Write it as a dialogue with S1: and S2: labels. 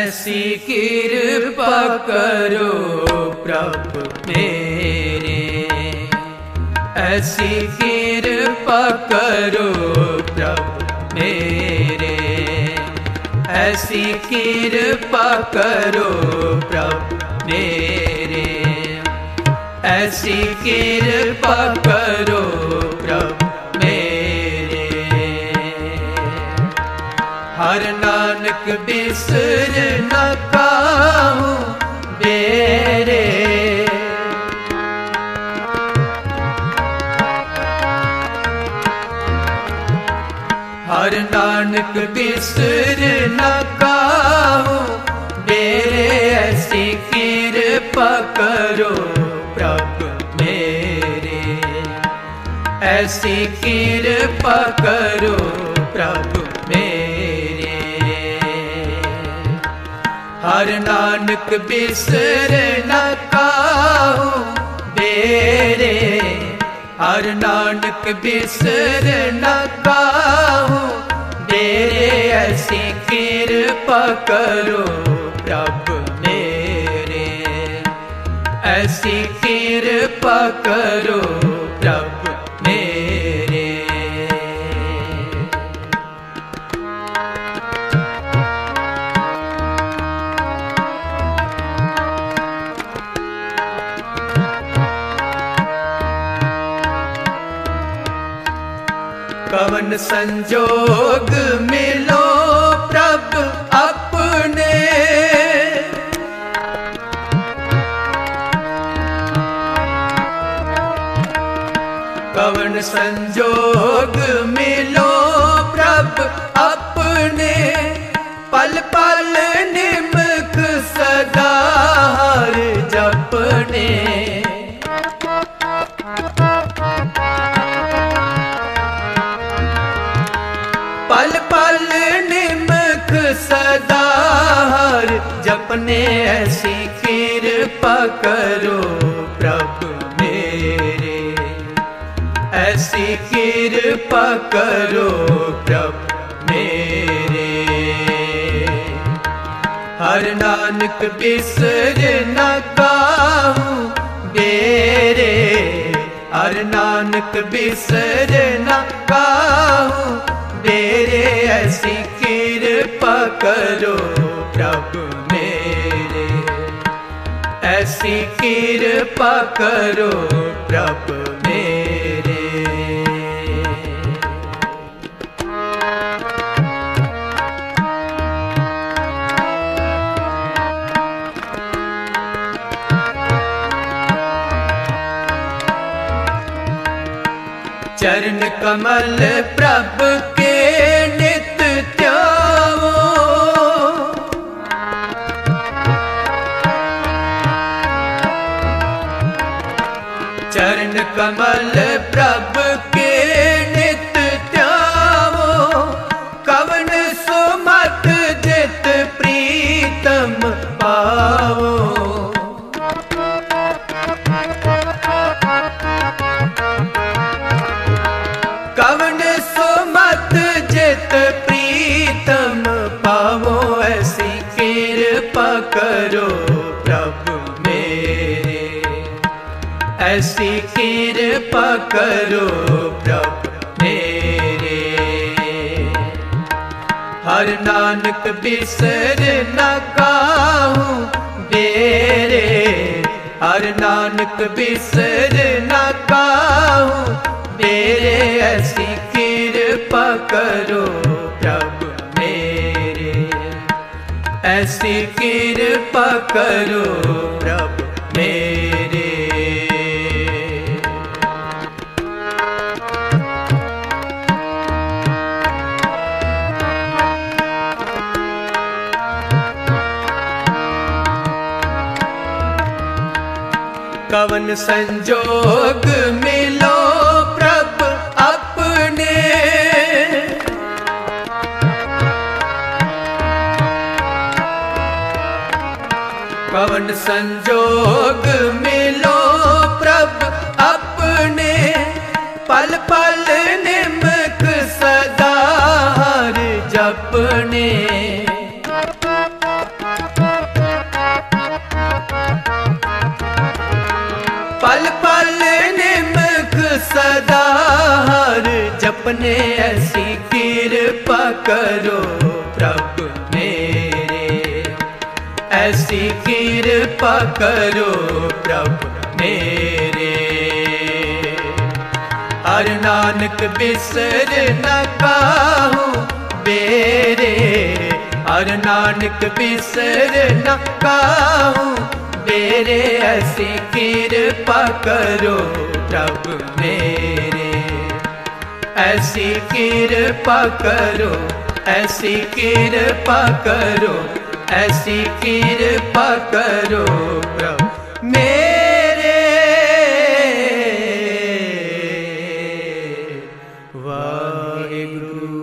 S1: ऐसी कृपा करो प्रभु मेरे, ऐसी कृपा करो प्रभु मेरे, ऐसी कृपा करो प्रभु मेरे, ऐसी कृपा करो प्रभु मेरे। हर नानक बिसर न काहूँ बेरे, हर नानक बिसर न काहूँ बेरे, ऐसी कृपा करो प्रभु मेरे, ऐसी कृपा करो प्रभु मेरे। हर नानक बिसर न काहूँ बेरे, हर नानक बिसर न काहूँ बेरे, ऐसी कृपा करो प्रभु मेरे, ऐसी कृपा करो प्रभु मेरे। कवन संजोग मिलो प्रभु अपने, कवन संजोग मिलो प्रभु अपने, पल पल निमक सदा हर जपने, पल पल निमक सदा हर जपने, ऐसी कृपा करो प्रभु मेरे, ऐसी कृपा करो प्रभु मेरे। हर नानक बिसर न काहूँ बेरे, हर नानक बिसर न काहूँ बेरे, ऐसी कृपा करो प्रभु मेरे, ऐसी कृपा करो प्रभु मेरे। चरण कमल प्रभु के नित ध्याओ, चरण कमल प्रभु के नित ध्याओ, कवन सुमत जित प्रीतम पाओ, कवन सुमत जित प्रीतम पावो, ऐसी कृपा करो प्रभु मेरे, ऐसी कृपा करो प्रभु मेरे। हर नानक बिसर न काहूँ बेरे, हर नानक बिसर न काहूँ बेरे, ऐसी कृपा करो प्रभु मेरे, ऐसी कृपा करो प्रभु मेरे। कवन संजोग मिलो प्रभु अपने, कवन संजोग मिलो प्रभु अपने, पल पल निमक सदा हर जपने, का हर जपने ऐसी कृपा करो प्रभु मेरे, ऐसी कृपा करो प्रभु मेरे। हर नानक बिसर न काहूँ बेरे, हर नानक बिसर न काहूँ बेरे, ऐसी कृपा करो प्रभु मेरे, ऐसी कृपा करो, ऐसी कृपा करो, ऐसी कृपा करो प्रभु मेरे। वाहिगुरु।